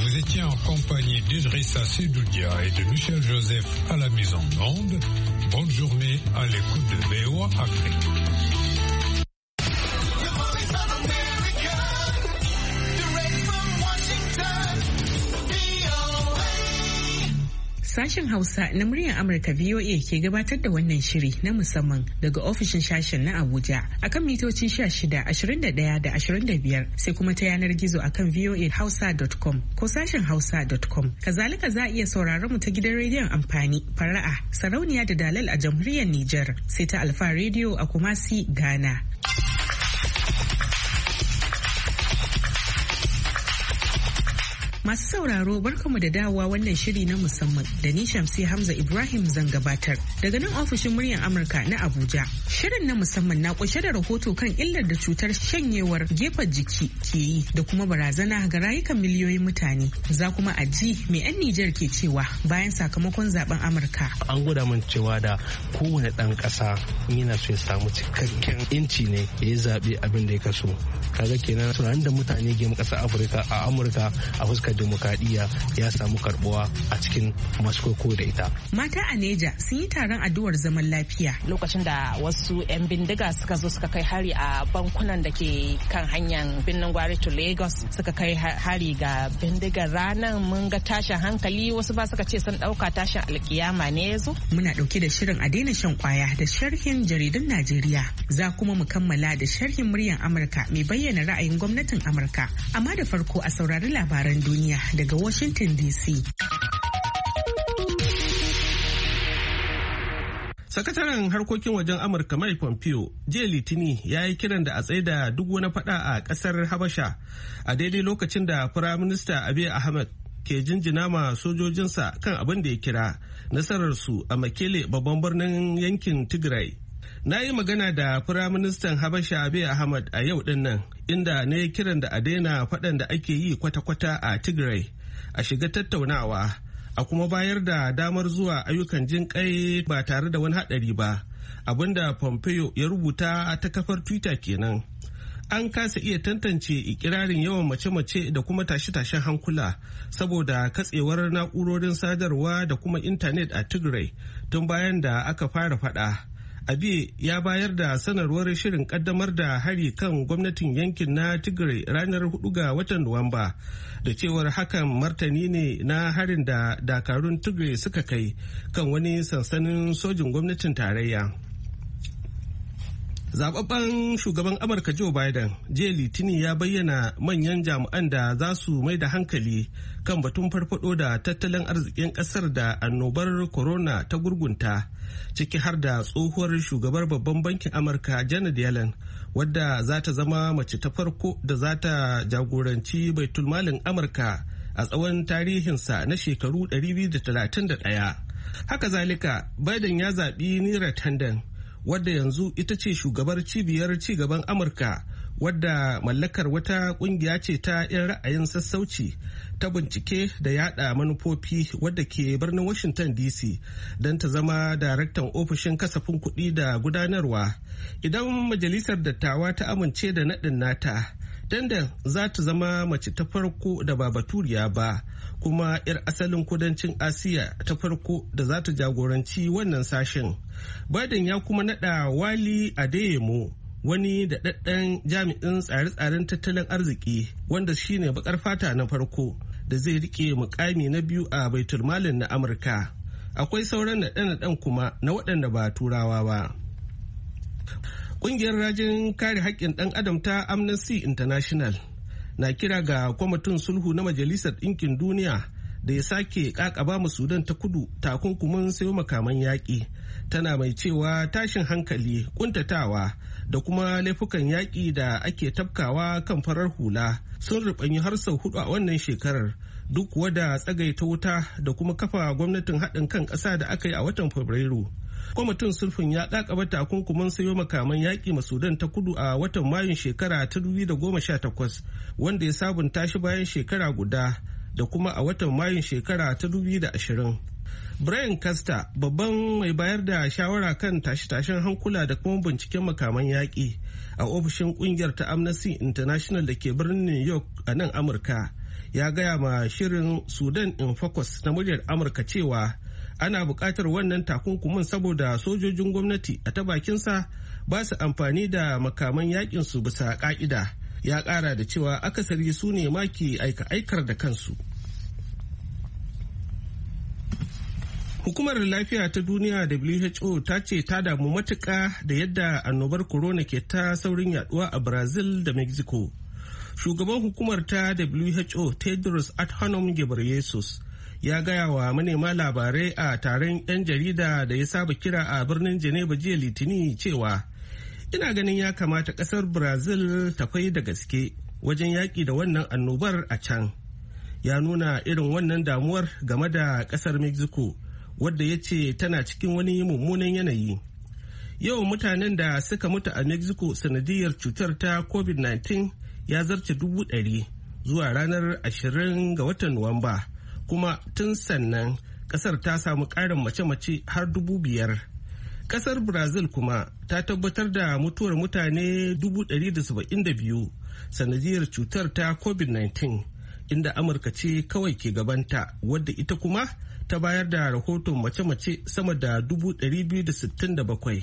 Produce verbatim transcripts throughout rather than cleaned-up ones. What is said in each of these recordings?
vous étiez en compagnie d'Idrissa Sedoudia et de Michel Joseph à la mise en onde. Bonne journée à l'écoute de V O A Afrique. Sashen Hausa na muryar Amurka V O A ke gabatar da wannan shiri na musamman daga ofishin sashen na Abuja akan mitoci sha shida, ashirin da ɗaya da ashirin da biyar sai kuma ta yanar gizo akan v o a hausa dot com ko sashen hausa dot com. Kazalika za a iya sauraron mu ta gidan rediyon amfani, fara'a, sarauniya da dalal a jamhuriyar Nijar sai ta Alfa Radio a Kumasi, Ghana. Masu sauraro barkamu da dawowa wannan shiri na musamman da ni Shamsi Hamza Ibrahim zan gabatar daga nan ofishin muryar Amurka na Abuja. Shirin na musamman na kunshe da rahoto kan illar da cutar shanyewar gefen jiki ke yi da kuma barazana ga rayukan miliyoyin mutane. Za kuma a ji me 'yan Nijar ke cewa bayan sakamakon zaben Amurka. An gwada min cewa da kowane ɗan ƙasa yana so ya samu cikakken inci ne ya yi zaɓe abin da ya kaso. Kaga kenan tunanin da mutane ke ƙasar Afirka a Amurka a fuskar demokradiyya ya samu karbuwa a cikin maskoko da ita. Mata a Neja sun yi taron addu'ar zaman lafiya. Lokacin da wasu 'yan bindiga suka zo suka kai hari a bankunan da ke kan hanyar birnin Gwari to Lagos suka kai hari ga bindigar ranar mun ga tashin hankali wasu ba suka ce sun dauka tashin alkiyama ne yazo. Muna dauke da shirin a daina shan kwaya da sharhin jaridun Najeriya. Za kuma mu kammala da sharhin muryar Amurka mai bayyana ra'ayin gwamnatin Amurka. Amma da farko a saurari labaran duniya daga Washington D C. Sakataren harkokin wajen Amurka Mike Pompeo jiya Litini ya yi kiran da a tsaida duk wani fada a kasar Habasha a daidai lokacin da Firaminista Abiy Ahmed ke jinjina ma sojojinsa kan abin da ya kira nasararsu a Mekele babban birnin yankin Tigray. Na yi magana da Firaministan Habasha Abiy Ahmed a yau din nan inda ne kiran da a daina faɗan da ake yi kwata-kwata a Tigray a shiga tattaunawa a kuma bayar da damar zuwa ayyukan jin kai ba tare da wani haɗari ba, abinda Pompeo ya rubuta ta kafar Twitter kenan. An kasa iya tantance ikirarin yawan mace-mace da kuma tashe-tashen hankula saboda katsewar na'urorin sadarwa da kuma intanet a Tigray tun bayan da aka fara faɗa. Abiy ya bayar da sanarwar shirin kaddamar da hari kan gwamnatin yankin na Tigray ranar hudu ga watan Nuwamba da cewar hakan martani ne na harin da dakarun Tigray suka kai kan wani sansanin sojin gwamnatin tarayya. Zababben shugaban Amurka Joe Biden jiya Litini ya bayyana manyan jami'an da za su mai da hankali kan batun farfado da tattalin arzikin kasar da annobar corona ta gurgunta, ciki har da tsohuwar shugabar babban bankin Amurka Janet Yellen, wadda za ta zama mace ta farko da za ta jagoranci baitulmalin Amurka a tsawon tarihinsa na shekaru ɗari biyu da talatin da ɗaya. Haka zalika, Biden ya zaɓi Neera Tanden, wadda yanzu ita ce shugabar cibiyar cigaban Amurka, wadda mallakar wata kungiya ce ta 'yan ra'ayin sassauci ta bincike da yada manufofi wadda ke birnin Washington D C don ta zama daraktan ofishin kasafin kuɗi da gudanarwa. Idan majalisar dattawa ta amince da naɗin nata, dandan za ta zama mace ta farko da ba baturiya ba, kuma 'yar asalin kudancin Asiya ta farko da za ta jagoranci wannan sashen. Biden ya kuma naɗa Wali Adeyemo, wani daɗaɗɗen jami'in tsare-tsaren tattalin arziki wanda shine bakar fata na farko da zai rike mukami na biyu a baitulmalin na Amurka. Akwai sauran naɗe-naɗen kuma na waɗanda ba turawa ba. Ƙungiyar rajin kare haƙƙin ɗan adam ta Amnesty International na kira ga kwamitin sulhu na Majalisar Ɗinkin Duniya da ya sake ƙaƙaba mu Sudan ta kudu takunkumin sayo makaman yaƙi, tana mai cewa tashin hankali, ƙuntatawa da kuma laifukan yaƙi da ake tafkawa kan farar hula sun ruɓanyi har sau hudu a wannan shekarar, duk kuwa da tsagaita wuta da kuma kafa gwamnatin haɗin kan ƙasa da aka yi a watan Fabrairu. Kwamitin sulhun ya kakaba takunkumin sayo makaman yaƙi ma Sudan ta kudu a watan Mayun shekara ta dubu da goma sha takwas, wanda ya sabunta shi bayan shekara guda, da kuma a watan Mayun shekara ta dubu da ashirin. Brian Caster, babban mai bayar da shawara kan tashe-tashen hankula da kuma binciken makaman yaƙi a ofishin ƙungiyar ta Amnesty International da ke birnin New York a nan Amurka, ya gaya ma shirin Sudan in Focus na muryar Amurka cewa ana buƙatar wannan takunkumin saboda sojojin gwamnati a ta bakinsa ba su amfani da makaman yakin su bisa ƙa'ida. Ya ƙara da cewa akasari su ne ma ke aika-aikar da kansu. Hukumar Lafiya ta Duniya W H O ta ce ta damu matuƙa da yadda annobar corona ke ta saurin yaduwa a Brazil da Mexico. Shugaban hukumar ta W H O Tedros Adhanom Ghebreyesus ya gaya wa manema labarai a taron 'yan jarida da ya saba kira a birnin Geneva jiya Litinin cewa ina ganin ya kamata ƙasar Brazil ta kwai da gaske wajen yaƙi da wannan annobar a can. Ya nuna irin wannan damuwar game da ƙasar Mexico, wadda ya ce tana cikin wani mummunan yanayi. Yawan mutanen da suka mutu a Mexico sanadiyar cutar ta covid nineteen ya zarce dubu ɗari zuwa ranar ashirin ga watan Nuwamba, kuma tun sannan ƙasar ta samu ƙarin mace-mace har dubu biyar. Ƙasar Brazil kuma ta tabbatar da mutuwar mutane dubu ɗari da saba'in da biyu sanadiyar cutar ta covid nineteen, inda Amurka ce kawai ke gabanta, wadda ita kuma ta bayar da rahoton mace-mace sama da dubu ɗari biyu da sittin da bakwai.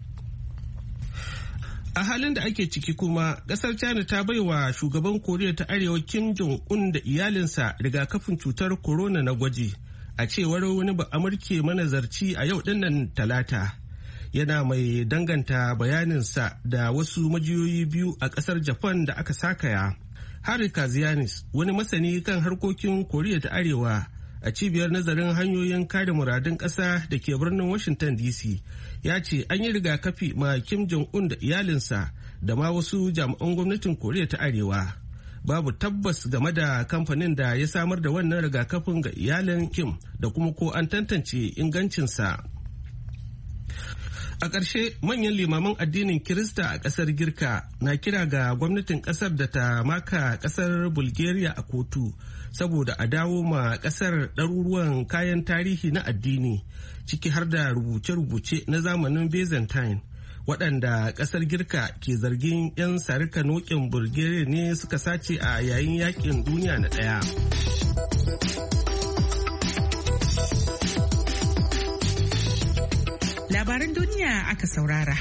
A halin da ake ciki kuma, ƙasar China ta baiwa shugaban Koriya ta Arewa Kim Jong-un da iyalinsa rigakafin cutar corona na gwaji, a cewar wani ba Amurke manazarci a yau dinnan Talata. Yana mai danganta bayaninsa da wasu majiyoyi biyu a ƙasar Japan da aka sakaya. Harry Kazianis, wani masani kan harkokin Koriya ta Arewa a cibiyar nazarin hanyoyin kare muradun ƙasa da ke birnin Washington D C, ya ce an yi rigakafi ma Kim Jong-un da iyalinsa da ma wasu jami'an gwamnatin Koriya ta Arewa. Babu tabbas game da kamfanin da ya samar da wannan rigakafin ga iyalin Kim da kuma ko an tantance ingancinsa. A ƙarshe, manyan limaman addinin Kirista a ƙasar Girka na kira ga gwamnatin ƙasar da ta maka ƙasar Bulgaria a kotu saboda a dawo ma ƙasar ɗaruruwan kayan tarihi na addini, ciki har da rubuce-rubuce na zamanin Byzantine, waɗanda ƙasar Girka ke zargin 'yan sarika nokin Bulgaria ne suka sace a yayin yaƙin duniya na ɗaya. Labaran duniya aka saurara.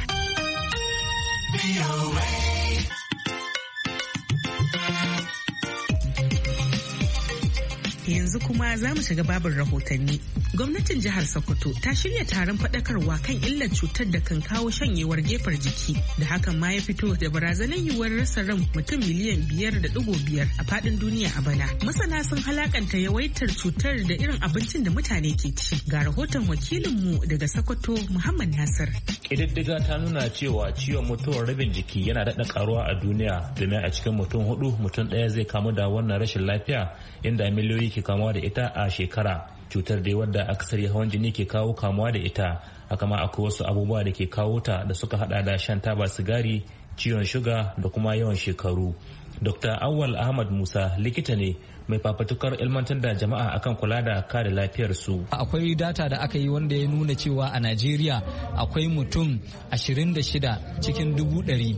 Yanzu kuma za mu shiga babin rahotanni. Gwamnatin jihar Sokoto ta shirya taron faɗakarwa kan illar cutar da kan kawo shanyewar gefar jiki, da hakan ma ya fito da barazanar yiwuwar rasa ran mutum miliyan biyar da ɗigo biyar a faɗin duniya a bana. Masana sun halakanta yawaitar cutar da irin abincin da mutane ke ci. Ga rahoton wakilinmu daga Sokoto, Muhammad Nasir. Ƙididdiga ta nuna cewa ciwon mutuwar rabin jiki yana daɗa karuwa a duniya, domin a cikin mutum hudu mutum ɗaya zai kamu da wannan rashin lafiya, inda miliyoyi ke kamuwa da ita a shekara. Cutar dai wadda akasari hawan jini ke kawo kamuwa da ita, haka ma akwai wasu abubuwa da ke kawo ta da suka hada da shan taba sigari, ciwon shuga da kuma yawan shekaru. Dokta Awal Ahmad Musa likita ne mai fafatukar ilmantar da jama'a akan kula da kare lafiyarsu. Akwai data da aka yi wanda ya nuna cewa a Najeriya akwai mutum ashirin da shida cikin dubu ɗari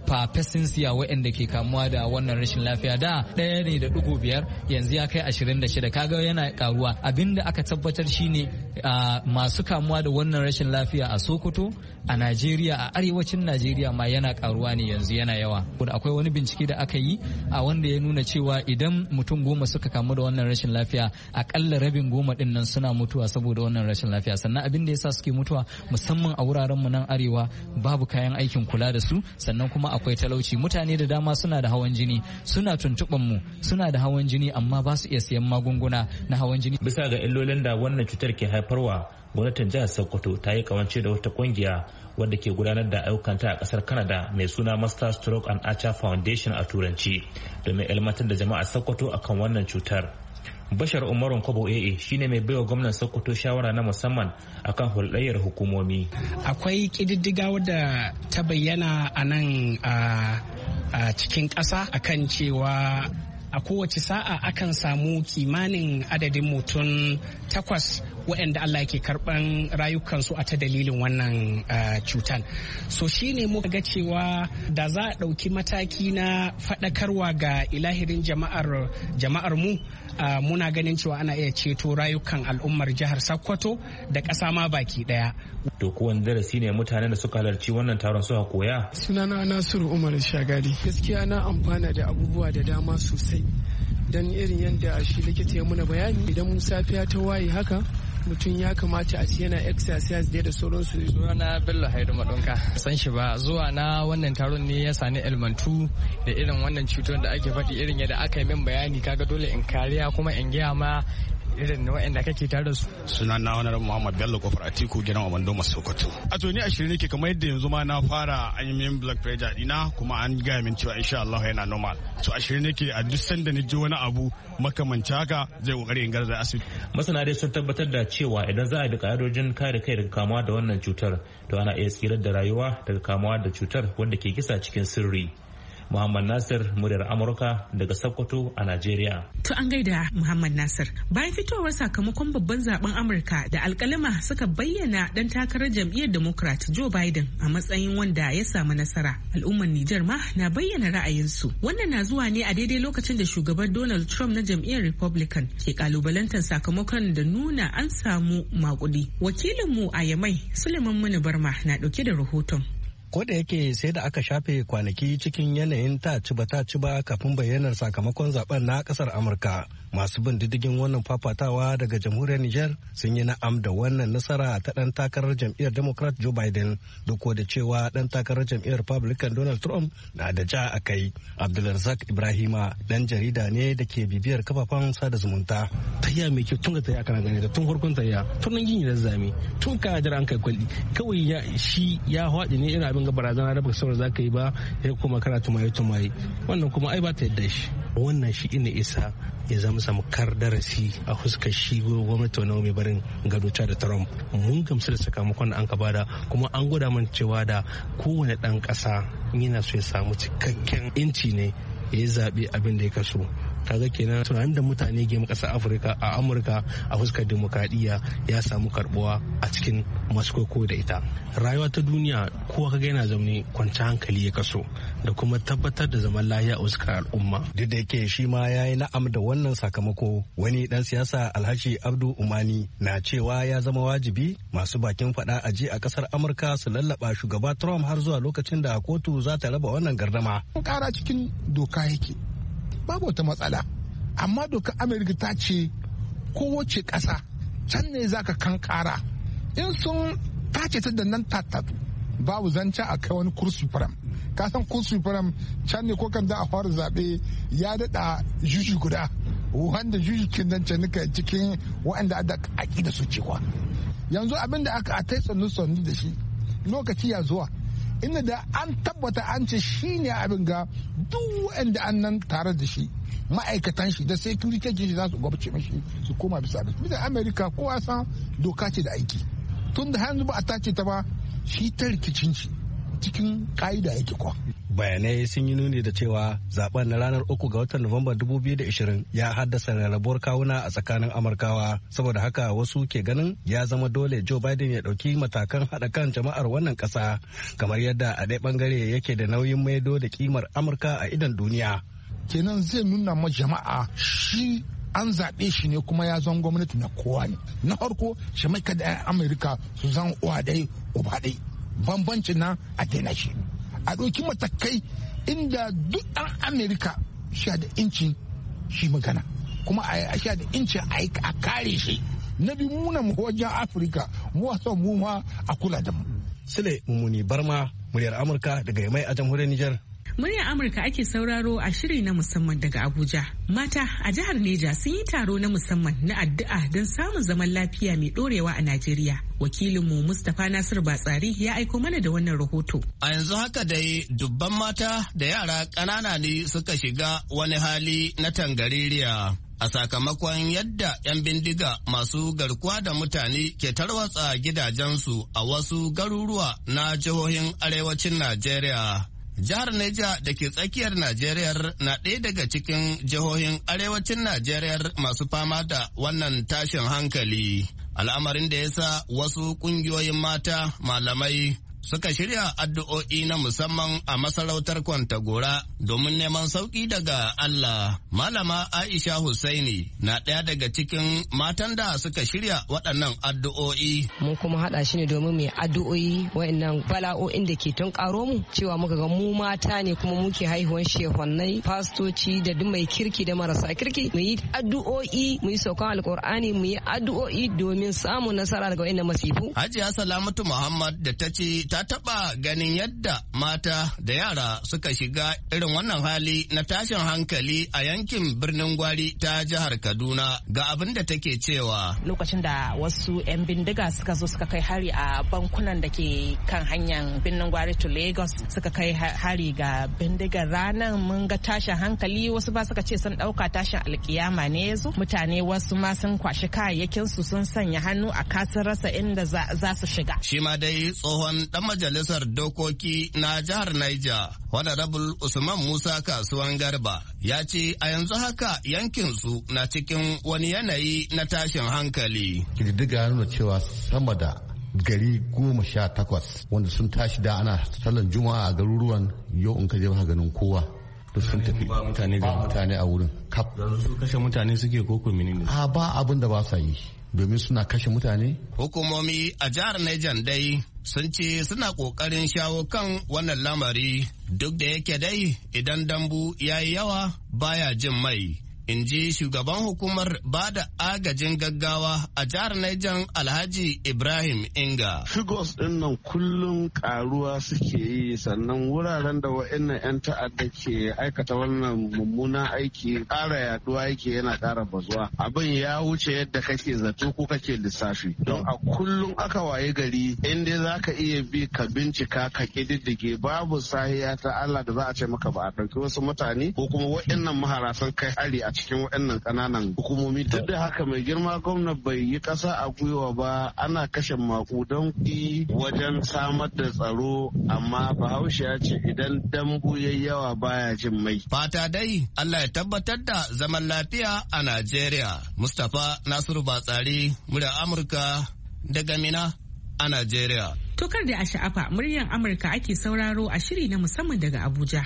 siya waɗanda ke kamuwa da wannan rashin lafiya. Da ɗaya ne da ɗigo biyar, yanzu ya kai ashirin da shida, kaga yana karuwa. Abinda aka tabbatar shine masu kamuwa da wannan rashin lafiya a Sokoto, a Najeriya, a arewacin Najeriya ma yana karuwa ne, yanzu yana yawa. Akwai wani bincike da aka yi a wanda ya nuna cewa idan mutum goma suka kamu da wannan rashin lafiya, akalla rabin goma din nan suna mutuwa saboda wannan rashin lafiya. Sannan abin da yasa suke mutuwa musamman a wuraren mu nan arewa, babu kayan aikin kula da su, sannan kuma akwai talauci. Mutane da dama suna da hawan jini, suna tuntuɓan mu, suna da hawan jini amma ba su iya siyan magunguna na hawan jini. Bisa ga illolin da wannan cutar ke haifarwa, gwamnatin jihar Sokoto ta yi kawance da wata kungiya wadda ke gudanar da ayyukanta a kasar Canada mai suna Master Stroke and Archer Foundation a turanci, domin ilmantar da jama'a Sokoto akan wannan cutar. Bashar Umarun Kobo A A shine mai baiwa gwamnan Sokoto shawara na musamman akan hulɗayyar hukumomi. Akwai ƙididdiga wadda ta bayyana a nan a cikin ƙasa akan cewa a kowace sa'a akan samu kimanin adadin mutum takwas waɗanda Allah yake karɓan rayukansu a ta dalilin wannan cutan. So shine muka ga cewa da za a ɗauki mataki na faɗakarwa ga ilahirin jama'ar jama'ar mu Uh, muna ganin cewa ana iya ceto rayukan al'ummar jihar Sokoto da ƙasa ma baki ɗaya. To kowane darasi ne mutanen da suka halarci wannan taron suka koya? Sunana Nasiru Umar Shagari. Gaskiya na amfana da abubuwa da dama sosai. Dan irin yadda shi likita ya muna bayani idan mun safiya ta waye haka mutum ya kamata a ce yana exercise da da sauransu. Sunana Bello Haidu Madonka. San shi ba zuwa na wannan taron ne ya sani ilmantu da irin wannan cutar da ake faɗi irin yadda aka yi min bayani kaga dole in kariya kuma in gaya ma irin waɗanda kake tare da su. Sunan na wani Muhammad Bello Kofar Atiku gidan Amando Masokoto. A to ni ashirin nake kamar yadda yanzu ma na fara an yi min blood pressure dina kuma an gaya min cewa insha Allah yana normal. To ashirin nake a duk sanda ni ji wani abu makamanci haka zai kokari in garza asibiti. Masana dai sun tabbatar da cewa idan za a bi ka'idojin kare kai daga kamuwa da wannan cutar to ana iya tsirar da rayuwa daga kamuwa da cutar wanda ke kisa cikin sirri. Muhammad Nasir, muryar Amurka daga Sokoto a Najeriya. To an gaida Muhammad Nasir. Bayan fitowar sakamakon babban zaben Amurka da alkalima suka bayyana dan takarar jam'iyyar Democrat Joe Biden a matsayin wanda ya samu nasara. Al'ummar Nijar ma na bayyana ra'ayinsu. Wannan na zuwa ne a daidai lokacin da shugaban Donald Trump na jam'iyyar Republican ke kalubalantar sakamakon da nuna an samu makudi. Wakilinmu a Yamai, Suleiman Muni Barma na dauke da rahoton. Ko da yake sai da aka shafe kwanaki cikin yanayin ta ci ba ta ci ba kafin bayyanar sakamakon zaben na kasar Amurka, masu bin diddigin wannan fafatawa daga jamhuriyar Nijar sun yi na'am da wannan nasara ta dan takarar jam'iyyar Democrat Joe Biden, duk da cewa dan takarar jam'iyyar Republican Donald Trump na da ja a kai. Abdulrazak Ibrahima dan jarida ne da ke bibiyar kafafen sada zumunta. Tayya mai kyau tun ga tayya kana gani da tun farkon tayya tun nan gini da zami tun ka jira an kai kwalli kawai ya shi ya haɗe ne ina abin ga barazana da baka saboda za ka yi ba ya kuma kana tumaye tumaye wannan kuma ai ba ta yadda shi wannan shi ina isa ya zama samu kar darasi a fuskar shi gwamnati wani mai barin gado da Trump. Mun gamsu da sakamakon da an ka bada kuma an gwada man cewa da kowane ɗan ƙasa yana so ya samu cikakken inci ne ya yi zaɓe abin da ya kaso. Kaga kenan tunanin da mutane ke ƙasar Afirka a Amurka a fuskar demokradiyya ya samu karbuwa a cikin masu da ita. Rayuwa ta duniya kowa kaga yana zaune kwanci hankali ya kaso da kuma tabbatar da zaman lafiya a fuskar al'umma. Duk da yake shi ma ya yi na'am da wannan sakamako, wani dan siyasa Alhaji Abdu Umani na cewa ya zama wajibi masu bakin faɗa a ji a ƙasar Amurka su lallaba shugaba Trump har zuwa lokacin da kotu za ta raba wannan gardama. Kara cikin doka yake. Babu wata matsala, amma dokar Amerika ta ce kowace ƙasa can ne za ka kan ƙara in sun tace ta da nan tattatu babu zancen a kai wani kursi faram. Ka san kursi faram can ne ko kan da a fara zaɓe ya daɗa juji guda wanda juji kin nan can nika cikin waɗanda da aƙi da su cewa yanzu abin da aka a tai sannu sannu da shi lokaci ya zuwa inda da an tabbata an ce shi ne abin ga duk wanda an nan tare da shi ma'aikatan shi da security shi za su gwabce mashi su koma bisa da bisa Amerika kowa san doka ce da aiki tun da hannu ba a tace ta ba shi ta rikicin shi cikin ka'ida yake kwa. Bayanai sun yi nuni da cewa zaben na ranar uku ga watan Nuwamba dubu biyu da ashirin ya haddasa rarrabuwar kawuna a tsakanin Amurkawa, saboda haka wasu ke ganin ya zama dole Joe Biden ya ɗauki matakan haɗa kan jama'ar wannan ƙasa, kamar yadda a ɗaya ɓangare yake da nauyin maido da kimar Amurka a idon duniya. Kenan zai nuna ma jama'a shi an zaɓe shi ne kuma ya zan gwamnati na kowa ne. Na farko shi mai kada 'yan Amurka su zan uwa ɗai uba ɗai, bambancin nan a daina shi. A ɗauki matakai inda duk ɗan Amerika sha da incin shi magana kuma a sha da incin a kare shi. Na bi muna mu wajen Afirka mu wasan mu ma a kula da mu. Sule Mummuni Barma, muryar Amurka daga Yamai a jamhuriyar Nijar. Muryar Amurka ake sauraro a shiri na musamman daga Abuja. Mata a jihar Neja sun yi taro na musamman na addu'a don samun zaman lafiya mai dorewa a Najeriya. Wakilinmu Mustapha Nasir Batsari ya aiko mana da wannan rahoto. A yanzu haka dai dubban mata da yara ƙanana ne suka shiga wani hali na tangaririya a sakamakon yadda 'yan bindiga masu garkuwa da mutane ke tarwatsa gidajensu a wasu garuruwa na jihohin arewacin Najeriya. Jihar Neja da ke tsakiyar Najeriya na ɗaya daga cikin jihohin arewacin Najeriya masu fama da wannan tashin hankali. al'amarin da ya sa wasu ƙungiyoyin mata malamai suka shirya addu'o'i na musamman a masarautar Kwantagora domin neman sauƙi daga Allah. Malama Aisha Hussaini na ɗaya daga cikin matan da suka shirya waɗannan addu'o'i. Mun kuma haɗa shi ne domin mai addu'o'i waɗannan bala'o'in da ke tun ƙaro mu cewa muka ga mu mata ne kuma muke haihuwan shehonnai, fastoci da duk mai kirki da marasa kirki. Mu yi addu'o'i, mu yi saukan alƙur'ani, mu yi addu'o'i domin samun nasara daga waɗannan masifu. Hajiya Salamatu Muhammad da ta ce ta taɓa ganin yadda mata da yara suka shiga irin wannan hali na tashin hankali a yankin birnin Gwari ta jihar Kaduna ga abin da take cewa. Lokacin da wasu 'yan bindiga suka zo suka kai hari a bankunan da ke kan hanyar birnin Gwari to Lagos, suka kai hari ga bindigar ranar mun ga tashin hankali, wasu ba suka ce sun ɗauka tashin alkiyama ne ya zo. Mutane wasu ma sun kwashi kayayyakinsu sun sanya hannu a kasar rasa inda za su shiga. Shi ma dai tsohon dan majalisar dokoki na jihar Niger, Honorable Usman Musa Kasuwan Garba, ya ce a yanzu haka yankinsu na cikin wani yanayi na tashin hankali. Kididdiga nuna cewa sama da gari goma sha takwas wanda sun tashi da ana sallan juma'a a garuruwan, yau in ka je ba ganin kowa. To sun tafi ba mutane ga mutane a wurin kap. Su kashe mutane suke koko menene? A ba abin da ba sa yi domin suna kashe mutane. Hukumomi a jihar Niger dai sun ce suna ƙoƙarin shawo kan wannan lamari, duk da yake dai idan dambu ya yi yawa baya jin mai. In ji shugaban hukumar ba da agajin gaggawa a jihar Niger Alhaji Ibrahim Inga. Figos ɗin nan kullum karuwa suke yi, sannan wuraren da wa'annan 'yan ta'adda ke aikata wannan mummunan aiki ƙara yaduwa yake, yana ƙara bazuwa. Abin ya wuce yadda kake zato ko kake lissafi. Don a kullum aka waye gari in dai za ka iya bi ka bincika ka ƙididdige, babu sahiya ta Allah da za a ce maka ba a ɗauki wasu mutane ko kuma wa'annan mahara sun kai hari a cikin waɗannan ƙananan hukumomi. Duk da haka mai girma gwamna bai yi ƙasa a gwiwa ba, ana kashe makudan kuɗi wajen samar da tsaro, amma Bahaushe ya ce idan dambu yayi yawa baya jin mai. Fata dai Allah ya tabbatar da zaman lafiya a Najeriya. Mustapha Nasiru Batsari, muryar Amurka daga Mina a Najeriya. Tokar da a sha'afa, muryar Amurka ake sauraro a shiri na musamman daga Abuja.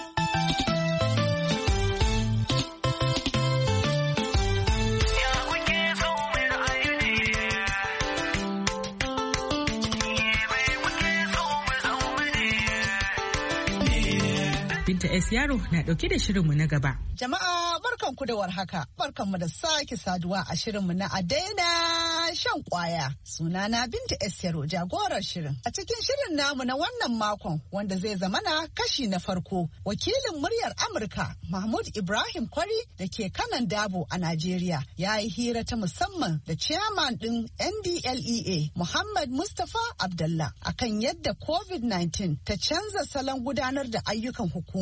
Binta S. Yaro na ɗauke da shirinmu na gaba. Jama'a barkanku da warhaka, barkanmu da sake saduwa a shirinmu na a daina shan kwaya. Sunana Binta S. Yaro, jagorar shirin. A cikin shirin namu na wannan makon, wanda zai zamana kashi na farko, wakilin muryar Amurka Mahmud Ibrahim Kwari da ke kanan Dabo a Najeriya ya yi hira ta musamman da chairman ɗin N D L E A Muhammad Mustapha Abdullah akan yadda COVID nineteen ta canza salon gudanar da ayyukan hukuma.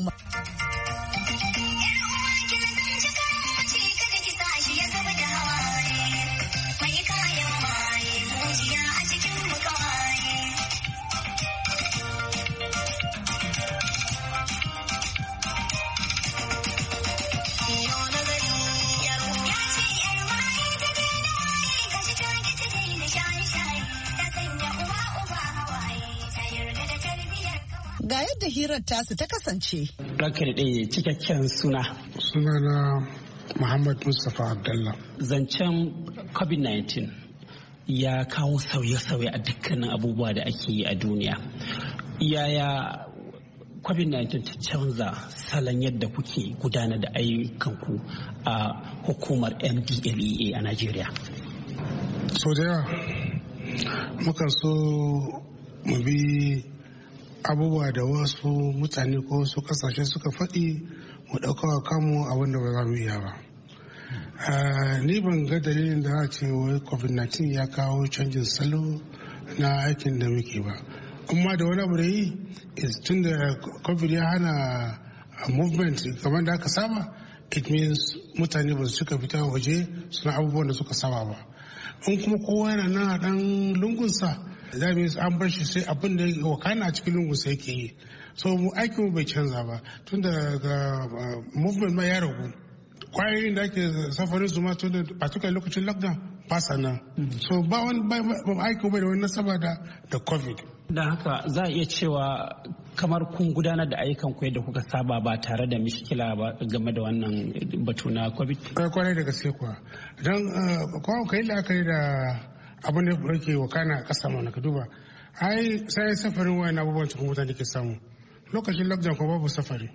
Ga yadda hirar tasu ta kasance. Rakar ɗaya cikakken suna. Sunana Muhammad Mustapha Abdullah. Zancen COVID nineteen ya kawo sauye-sauye a dukkanin abubuwa da ake yi a duniya. Yaya COVID nineteen ta canza salon yadda kuke gudanar da ayyukanku a hukumar N D L E A a Najeriya? So da yawa mukan so mu bi abubuwa da wasu mutane ko wasu kasashe suka faɗi mu ɗaukawa kanmu abin da ba za mu iya ba. Ni ban ga dalilin da za ce wai COVID nineteen ya kawo canjin salo na aikin da muke ba. Amma da wani abu da yi tun da COVID ya hana movement kamar da aka saba, it means mutane ba su cika fita waje suna abubuwan da suka saba ba. In kuma kowa yana nan a ɗan lungunsa, za mu an bar shi sai abin da ya wakana a cikin lungunsa yake yi. So mu aikin mu bai canza ba tun da movement ma ya ragu kwayoyin da ake safarin su ma tun da particular lokacin lockdown ba sa nan. So ba wani aiki ba da wani nasaba da covid. Da haka za a iya cewa kamar kun gudanar da ayyukan ku yadda kuka saba ba tare da mishkila ba game da wannan batu na covid. Kwarai da gaske kuwa. Don kuma kai la'akari da abin da yake wakana a ƙasa mana ka duba. Ai sai safarin wayan abubuwan cikin mutane ke samu. Lokacin lockdown kuma babu safari.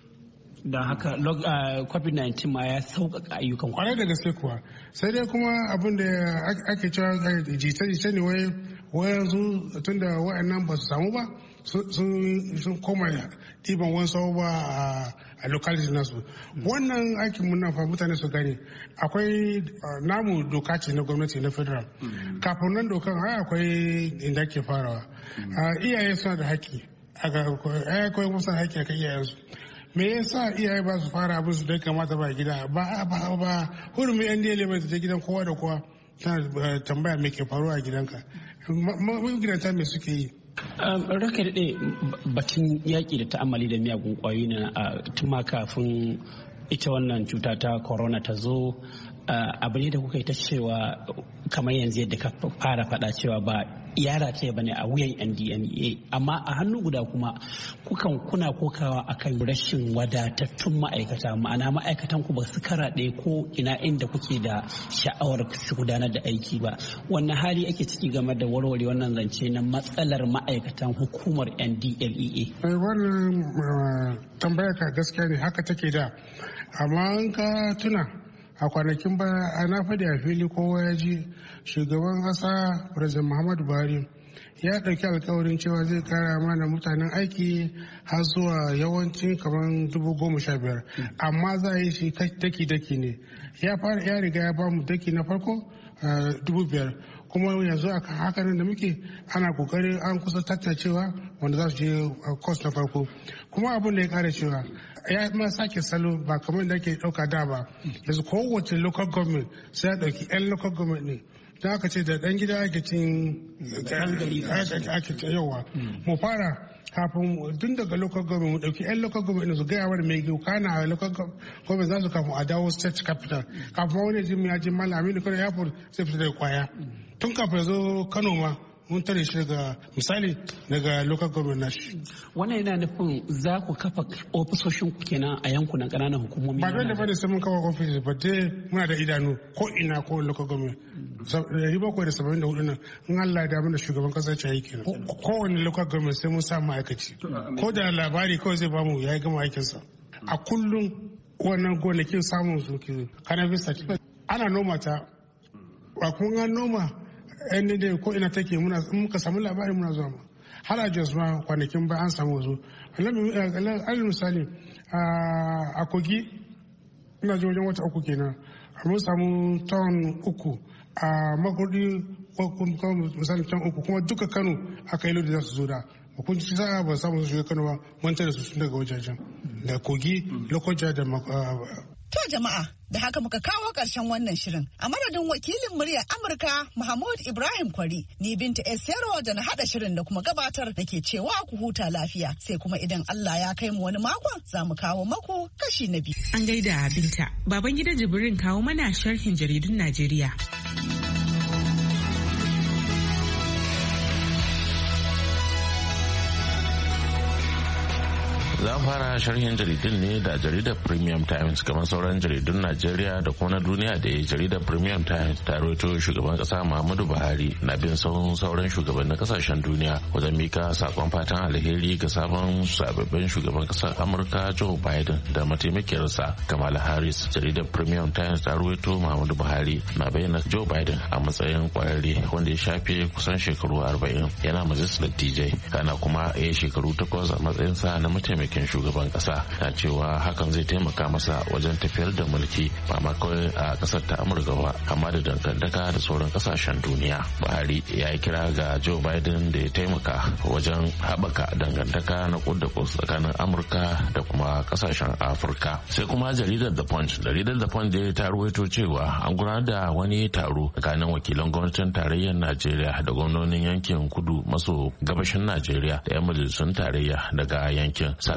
Da haka covid nineteen ma ya sauƙaƙa ayyukan ku. Kwarai da gaske kuwa. Sai dai kuma abin da ake cewa jita-jita ne wai yanzu tun da wa'annan ba su samu ba sun koma ɗiban wasu abubuwa a locality nasu. Wannan aikin mun fa mutane su gane akwai namu doka ce na gwamnati na federal. Kafin nan dokan ai akwai inda ke farawa. Iyaye suna da haƙƙi. Akwai wasu haƙƙi akan iyayensu. Me yasa iyaye ba su fara abin su da kamata ba gida ba ba ba hurumin yan dele mai ta gidan kowa da kowa tana tambaya me ke faruwa a gidanka magidanta me suke yi. Raka daɗe batun yaƙi da ta'ammali da miyagun ƙwayoyi na tun ma kafin ita wannan cuta ta corona ta zo abu ne da kuka yi ta cewa kamar yanzu yadda ka fara faɗa cewa ba yara ce bane a wuyan N D N A amma a hannu guda kuma kukan kuna kokawa akan rashin wadatattun ma'aikata ma'ana ma'aikatan ku ba su karaɗe ko ina inda kuke da sha'awar su gudanar da aiki ba. Wannan hali ake ciki game da warware wannan zance na matsalar ma'aikatan hukumar N D L E A? Wannan tambaya ka gaskiya ne haka take da amma an ka tuna a kwanakin baya ana faɗi a fili kowa ya ji shugaban ƙasa president Muhammadu Buhari ya ɗauki alkawarin cewa zai kara mana mutanen aiki har zuwa yawancin kamar dubu goma sha biyar amma za a yi shi daki-daki ne ya fara ya riga ya ba mu daki na farko dubu biyar kuma yanzu a hakanan da muke ana kokarin an kusa tattacewa wanda za su je kwas na farko kuma abin da ya kara cewa ya ma sake salo ba kamar da ake dauka da ba yanzu kowace local government sai ya dauki yan local government ne da aka ce da dan gida ake cin ake ce yawa mu fara kafin tun daga local government mu dauki yan local government su gaya wani mai kana a local government za su kafin a dawo state capital kafin wani jimi ya ji malami da kano airport sai fita daga kwaya tun kafin ya zo kano ma mun tare shi daga misali daga local government nashi. Wannan yana nufin za ku kafa ofisoshin ku kenan a yankunan ƙananan hukumomi. Ba dole bane sai mun kafa ofis ba dai muna da idanu ko ina ko local government. Dari bakwai da saba'in da hudu nan in Allah ya damu da shugaban kasa ce yi kenan. Kowane local government sai mun sa ma'aikaci. Ko da labari kawai zai bamu ya gama aikinsa. A kullum wannan gonakin samun su ke cannabis certificate ana noma ta. Ba kun an noma yan da ko ina take muna muka samu labari muna zuwa har a Jos ma kwanakin ba an samu wasu alal misali a Kogi ina ji wajen wata uku kenan mun samu ton uku a Makurdi misali ton uku kuma duka Kano aka yi lodi za su zo da kun ci sa'a ba samu su shiga Kano ba mun tare su sun daga wajajen da Kogi Lokoja da To jama'a, da haka muka kawo ƙarshen wannan shirin. A madadin wakilin muryar Amurka Mahmud Ibrahim Kwari, ni Binta Esero da na haɗa shirin da kuma gabatar da ke cewa ku huta lafiya. Sai kuma idan Allah ya kai mu wani makon za mu kawo maku kashi na biyu. An gaida Binta. Baban gida Jibrin kawo mana sharhin jaridun Najeriya. Za fara sharhin jaridun ne da jaridar Premium Times kamar sauran jaridun Najeriya da kuma na duniya da jaridar Premium Times ta rawaito shugaban kasa Muhammadu Buhari na bin sauran sauran shugabannin kasashen duniya wajen mika sakon fatan alheri ga sabon sababbin shugaban kasar Amurka Joe Biden da mataimakiyarsa Kamala Harris. Jaridar Premium Times ta rawaito Muhammadu Buhari na bayyana Joe Biden a matsayin kwararre wanda ya shafe kusan shekaru arba'in yana majalisar dattijai kana kuma ya shekaru takwas a matsayinsa na mataimakin shugaban kasa na cewa hakan zai taimaka masa wajen tafiyar da mulki ba ma kawai a kasar ta Amurka ba amma da dangantaka da sauran kasashen duniya. Buhari ya yi kira ga Joe Biden da ya taimaka wajen haɓaka dangantaka na kud da kud tsakanin Amurka da kuma kasashen Afirka. Sai kuma jaridar The Punch. Jaridar The Punch da ta ruwaito cewa an gudanar da wani taro tsakanin wakilan gwamnatin tarayyar Najeriya da gwamnonin yankin kudu maso gabashin Najeriya da 'yan majalisun tarayya daga yankin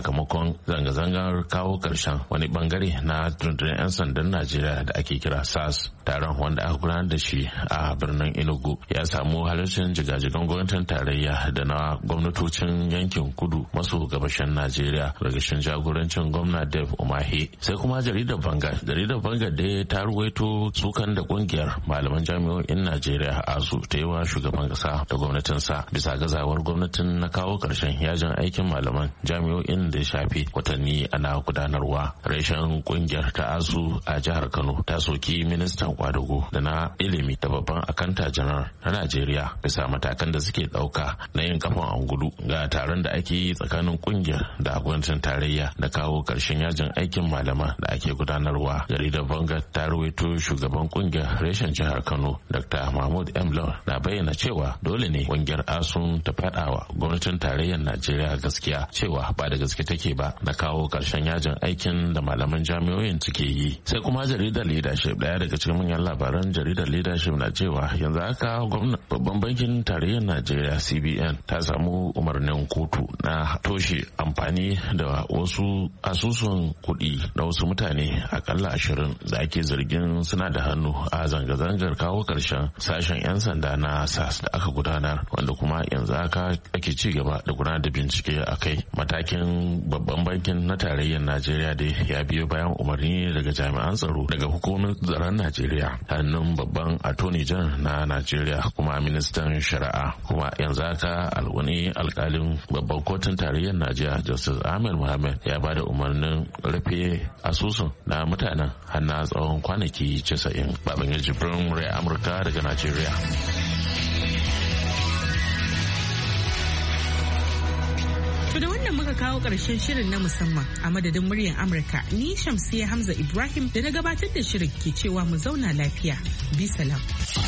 sakamakon zanga-zangar kawo karshen wani bangare na rundunar 'yan sandan Najeriya da ake kira S A S. Taron wanda aka gudanar da shi a birnin Enugu ya samu halarcin jigajigan gwamnatin tarayya da na gwamnatocin yankin kudu maso gabashin Najeriya daga jagorancin gwamna Dave Umahi. Sai kuma jaridar Vanguard. Jaridar Vanguard da ta ruwaito sukan da kungiyar malaman jami'o'in Najeriya ASU ta yi wa shugaban kasa da gwamnatinsa bisa gazawar gwamnatin na kawo karshen yajin aikin malaman jami'o'in da ya shafi watanni ana gudanarwa. Reshen kungiyar ta ASU a jihar Kano ta soki ministan kwadago da na ilimi da babban akanta janar na Najeriya bisa matakan da suke dauka na yin kafan angulu ga taron da ake yi tsakanin kungiyar da gwamnatin tarayya da kawo karshen yajin aikin malama da ake gudanarwa. Jaridar Vanguard ta rawaito shugaban kungiyar reshen jihar Kano Dr. Mahmud M. Lawal na bayyana cewa dole ne kungiyar ASUN ta faɗawa gwamnatin tarayyar Najeriya gaskiya cewa ba da gaske take ba na kawo karshen yajin aikin da malaman jami'o'in suke yi. Sai kuma jaridar Leadership, daya daga cikin manyan labaran jaridar Leadership na cewa yanzu haka gwamnati babban bankin tarayyar Najeriya C B N ta samu umarnin kotu na toshe amfani da wasu asusun kuɗi na wasu mutane akalla ashirin da ake zargin suna da hannu a zanga-zangar kawo karshen sashen 'yan sanda na S A S da aka gudanar, wanda kuma yanzu haka ake ci gaba da gudanar da bincike a kai. Matakin babban bankin na tarayyar Najeriya dai ya biyo bayan umarni daga jami'an tsaro daga hukumar tsaron Najeriya hannun babban attorney general na Najeriya kuma ministan shari'a, kuma yanzu haka alwani alkalin babban kotun tarayyar Najeriya Justice Ahmed Mohammed ya ba da umarnin rufe asusun na mutanen har na tsawon kwanaki casa'in. Baban ya jibrin rai Amurka daga Najeriya. To da wannan muka kawo ƙarshen shirin na musamman a madadin muryar Amurka, ni Shamsiyya Hamza Ibrahim da na gabatar da shirin ke cewa mu zauna lafiya. Bi salam.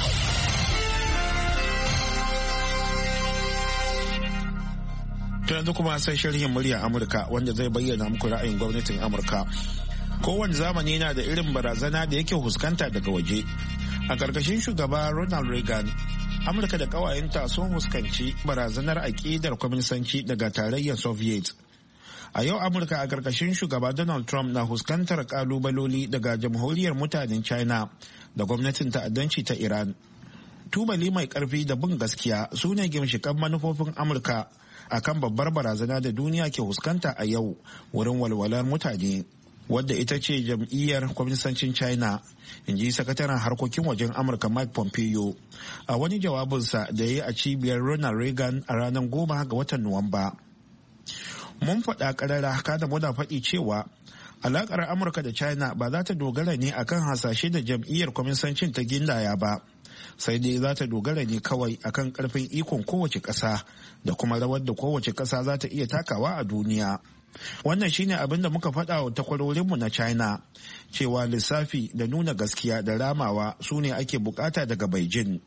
To yanzu kuma sai sharhin muryar Amurka wanda zai bayyana muku ra'ayin gwamnatin Amurka. Kowane zamani yana da irin barazana da yake fuskanta daga waje. A ƙarƙashin shugaba Ronald Reagan, Amurka da ƙawayenta sun fuskanci barazanar aƙidar kwaminisanci daga tarayyar Soviet. A yau Amurka a ƙarƙashin shugaba Donald Trump na fuskantar ƙalubaloli daga jamhuriyar mutanen China da gwamnatin ta'addanci ta Iran. Tubali mai ƙarfi da bin gaskiya su ne gimshiƙan manufofin Amurka akan babbar barazana da duniya ke fuskanta a yau wurin walwalar mutane, wadda ita ce jam'iyyar kwaminisancin China, in ji sakataren harkokin wajen Amurka Mike Pompeo a wani jawabinsa da ya yi a cibiyar Ronald Reagan a ranar goma ga watan Nuwamba. Mun faɗa ƙarara haka da muna faɗi cewa alaƙar Amurka da China ba za ta dogara ne akan hasashe da jam'iyyar kwaminisancin ta gindaya ba, sai dai za ta dogara ne kawai akan ƙarfin ikon kowace ƙasa da kuma rawar da kowace ƙasa za ta iya takawa a duniya. Wannan shine abin da muka faɗa wa takwarorinmu na China, cewa lissafi da nuna gaskiya da ramawa su ne ake bukata daga Beijing.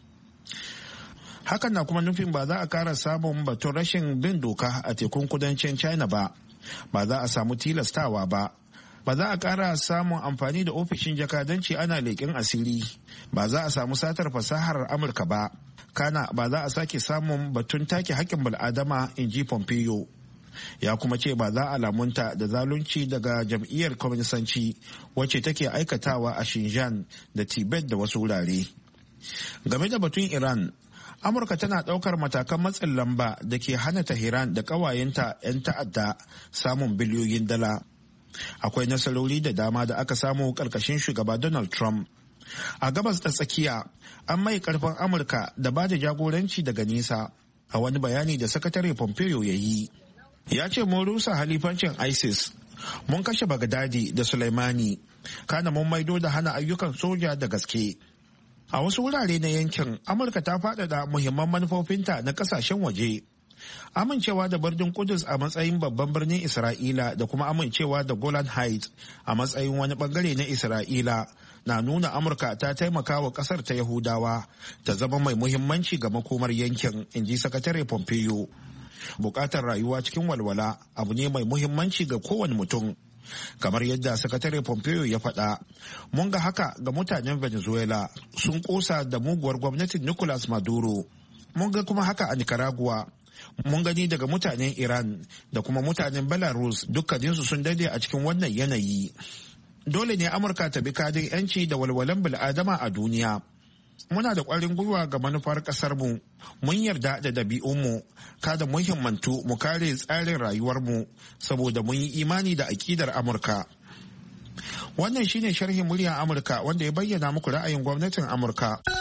Hakan na kuma nufin ba za a kara samun batun rashin bin doka a tekun kudancin China ba, ba za a samu tilastawa ba, ba za a kara samun amfani da ofishin jakadanci ana leƙen asiri, ba za a samu satar fasahar Amurka ba, kana ba za a sake samun batun take haƙƙin bil'adama, in ji Pompeo. Ya kuma ce ba za a lamunta da zalunci daga jam'iyyar kwaminisanci wacce take aikatawa a Xinjiang da Tibet da wasu wurare. Game da batun Iran, Amurka tana ɗaukar matakan matsin lamba da ke hana Tehran da ƙawayenta 'yan ta'adda samun biliyoyin dala. Akwai nasarori da dama da aka samu ƙarƙashin shugaba Donald Trump. A gabas ta tsakiya, an mai ƙarfin Amurka da ba da jagoranci daga nesa, a wani bayani da Sakatare Pompeo ya yi. Ya ce mun rusa halifancin ISIS, mun kashe Baghdadi da Sulaimani, kana mun maido da hana ayyukan soja da gaske. A wasu wurare na yankin, Amurka ta faɗaɗa muhimman manufofinta na ƙasashen waje. Amincewa da birnin Kudus a matsayin babban birnin Isra'ila da kuma amincewa da Golan Heights a matsayin wani bangare na Isra'ila na nuna Amurka ta taimaka wa ƙasar ta Yahudawa ta zama mai muhimmanci ga makomar yankin, in ji Sakatare Pompeo. Bukatar rayuwa cikin walwala abu ne mai muhimmanci ga kowane mutum, kamar yadda Sakatare Pompeo ya faɗa. Mun ga haka ga mutanen Venezuela, sun ƙosa da muguwar gwamnatin Nicolas Maduro. Mun ga kuma haka a Nicaragua, mun gani daga mutanen Iran da kuma mutanen Belarus dukkaninsu sun dade a cikin wannan yanayi. Dole ne Amurka ta bi kadin 'yanci da walwalan bil'adama a duniya. Muna da ƙwarin gwiwa ga manufar ƙasarmu, mun yarda da ɗabi'unmu, kada mun himmantu mu kare tsarin rayuwarmu saboda mun yi imani da aƙidar Amurka. Wannan shine sharhin muryar Amurka wanda ya bayyana muku ra'ayin gwamnatin Amurka.